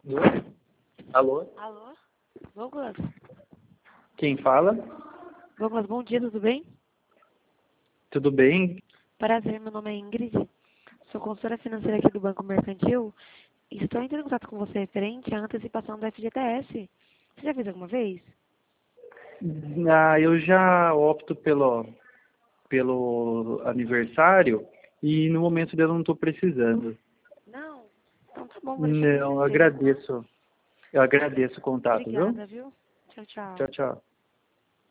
Oi? Alô? Alô? Douglas? Quem fala? Douglas, bom dia, tudo bem? Tudo bem? Prazer, meu nome é Ingrid. Sou consultora financeira aqui do Banco Mercantil. E estou entrando em contato com você referente à antecipação do FGTS. Você já fez alguma vez? Eu já opto pelo aniversário e no momento dele eu não estou precisando. Não? Então tá bom, vou deixar aqui Não, no sistema. eu agradeço o contato, viu? Obrigada, viu? Tchau, tchau. Tchau, tchau.